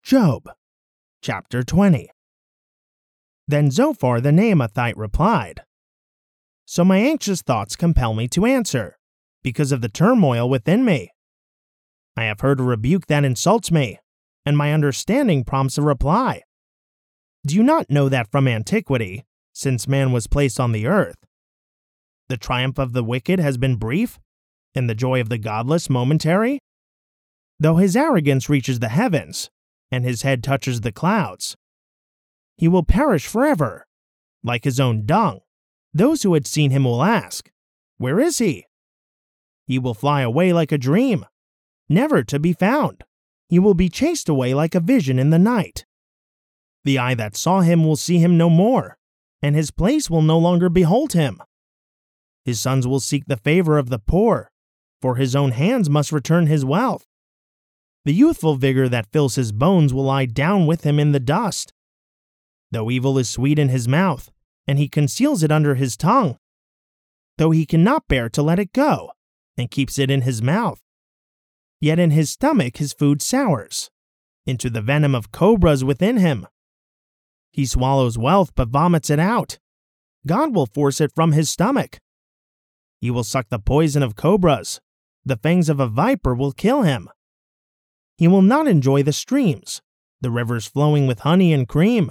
Job, chapter 20. Then Zophar the Naamathite replied, So my anxious thoughts compel me to answer, because of the turmoil within me. I have heard a rebuke that insults me, and my understanding prompts a reply. Do you not know that from antiquity, since man was placed on the earth, the triumph of the wicked has been brief, and the joy of the godless momentary? Though his arrogance reaches the heavens, and his head touches the clouds, he will perish forever, like his own dung. Those who had seen him will ask, Where is he? He will fly away like a dream, never to be found. He will be chased away like a vision in the night. The eye that saw him will see him no more, and his place will no longer behold him. His sons will seek the favor of the poor, for his own hands must return his wealth. The youthful vigor that fills his bones will lie down with him in the dust. Though evil is sweet in his mouth, and he conceals it under his tongue, though he cannot bear to let it go, and keeps it in his mouth, yet in his stomach his food sours, into the venom of cobras within him. He swallows wealth but vomits it out. God will force it from his stomach. He will suck the poison of cobras. The fangs of a viper will kill him. He will not enjoy the streams, the rivers flowing with honey and cream.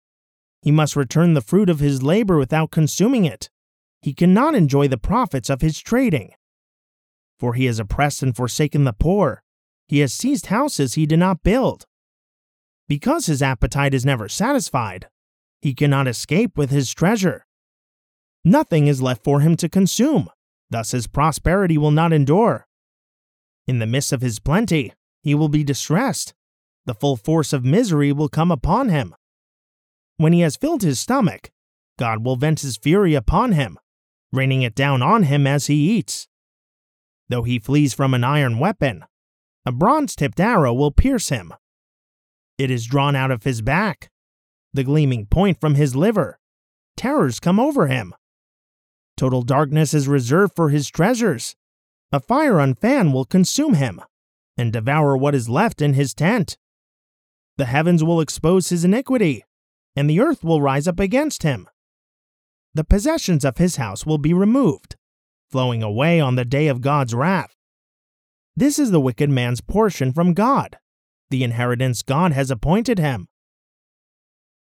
He must return the fruit of his labor without consuming it. He cannot enjoy the profits of his trading. For he has oppressed and forsaken the poor. He has seized houses he did not build. Because his appetite is never satisfied, he cannot escape with his treasure. Nothing is left for him to consume, thus his prosperity will not endure. In the midst of his plenty, he will be distressed. The full force of misery will come upon him. When he has filled his stomach, God will vent his fury upon him, raining it down on him as he eats. Though he flees from an iron weapon, a bronze-tipped arrow will pierce him. It is drawn out of his back, the gleaming point from his liver. Terrors come over him. Total darkness is reserved for his treasures. A fire unfanned will consume him, and devour what is left in his tent. The heavens will expose his iniquity, and the earth will rise up against him. The possessions of his house will be removed, flowing away on the day of God's wrath. This is the wicked man's portion from God, the inheritance God has appointed him.